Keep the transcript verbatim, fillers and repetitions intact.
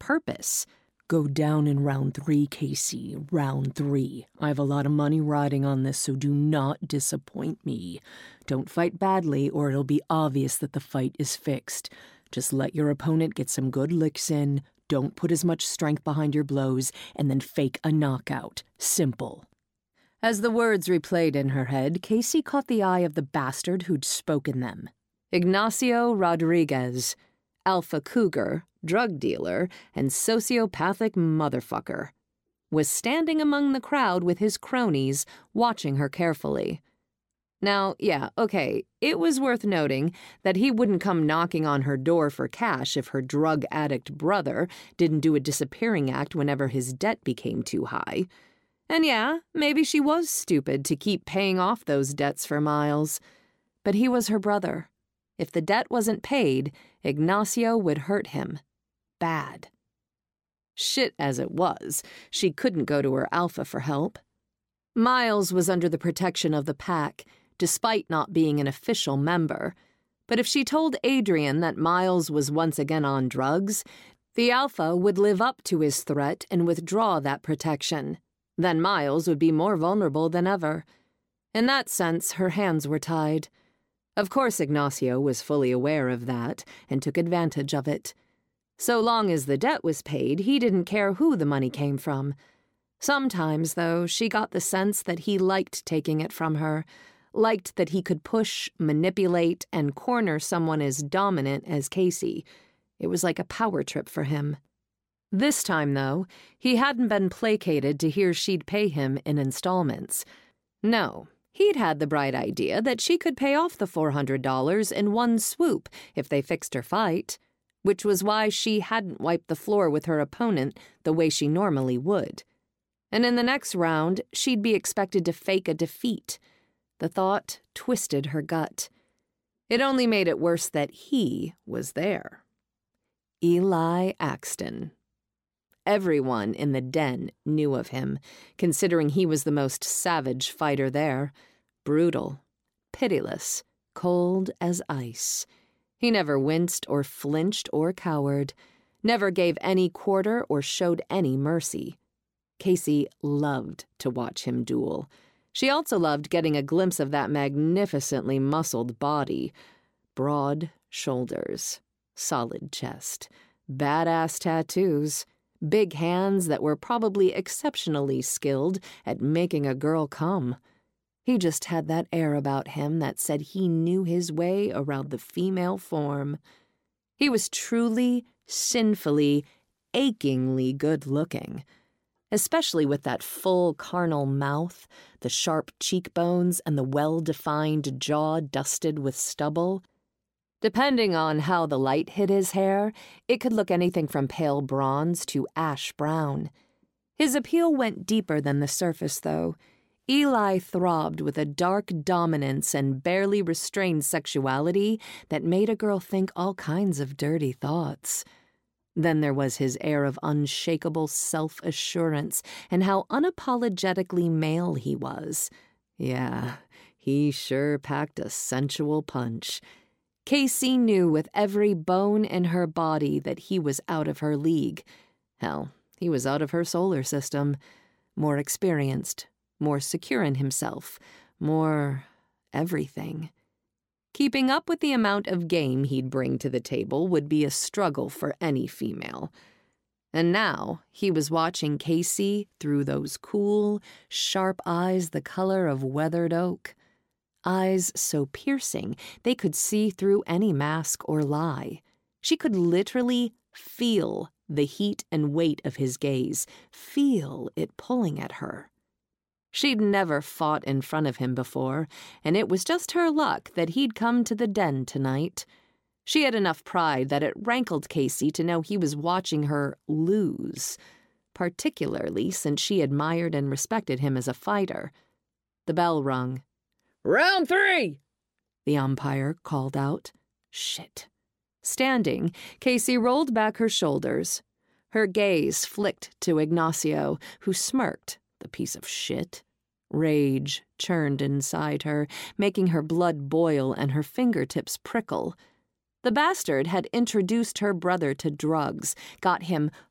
purpose. Go down in round three, Casey, round three. I have a lot of money riding on this, so do not disappoint me. Don't fight badly, or it'll be obvious that the fight is fixed. Just let your opponent get some good licks in, don't put as much strength behind your blows, and then fake a knockout. Simple. As the words replayed in her head, Casey caught the eye of the bastard who'd spoken them. Ignacio Rodriguez, alpha cougar, drug dealer, and sociopathic motherfucker, was standing among the crowd with his cronies, watching her carefully. Now, yeah, okay, it was worth noting that he wouldn't come knocking on her door for cash if her drug addict brother didn't do a disappearing act whenever his debt became too high. And yeah, maybe she was stupid to keep paying off those debts for Miles. But he was her brother. If the debt wasn't paid, Ignacio would hurt him. Bad. Shit as it was, she couldn't go to her alpha for help. Miles was under the protection of the pack, despite not being an official member. But if she told Adrian that Miles was once again on drugs, the alpha would live up to his threat and withdraw that protection. Then Miles would be more vulnerable than ever. In that sense, her hands were tied. Of course, Ignacio was fully aware of that and took advantage of it. So long as the debt was paid, he didn't care who the money came from. Sometimes, though, she got the sense that he liked taking it from her, liked that he could push, manipulate, and corner someone as dominant as Casey. It was like a power trip for him. This time, though, he hadn't been placated to hear she'd pay him in installments. No, he'd had the bright idea that she could pay off the four hundred dollars in one swoop if they fixed her fight, which was why she hadn't wiped the floor with her opponent the way she normally would. And in the next round, she'd be expected to fake a defeat. The thought twisted her gut. It only made it worse that he was there. Eli Axton. Everyone in the den knew of him, considering he was the most savage fighter there. Brutal, pitiless, cold as ice. He never winced or flinched or cowered, never gave any quarter or showed any mercy. Casey loved to watch him duel. She also loved getting a glimpse of that magnificently muscled body. Broad shoulders, solid chest, badass tattoos, big hands that were probably exceptionally skilled at making a girl come. He just had that air about him that said he knew his way around the female form. He was truly, sinfully, achingly good-looking, especially with that full carnal mouth, the sharp cheekbones, and the well-defined jaw dusted with stubble. Depending on how the light hit his hair, it could look anything from pale bronze to ash brown. His appeal went deeper than the surface, though. Eli throbbed with a dark dominance and barely restrained sexuality that made a girl think all kinds of dirty thoughts. Then there was his air of unshakable self-assurance and how unapologetically male he was. Yeah, he sure packed a sensual punch. Casey knew with every bone in her body that he was out of her league. Hell, he was out of her solar system. More experienced, more secure in himself, more everything. Keeping up with the amount of game he'd bring to the table would be a struggle for any female. And now he was watching Casey through those cool, sharp eyes the color of weathered oak. Eyes so piercing they could see through any mask or lie. She could literally feel the heat and weight of his gaze, feel it pulling at her. She'd never fought in front of him before, and it was just her luck that he'd come to the den tonight. She had enough pride that it rankled Casey to know he was watching her lose, particularly since she admired and respected him as a fighter. The bell rung. "Round three!" the umpire called out. Shit. Standing, Casey rolled back her shoulders. Her gaze flicked to Ignacio, who smirked, the piece of shit. Rage churned inside her, making her blood boil and her fingertips prickle. The bastard had introduced her brother to drugs, got him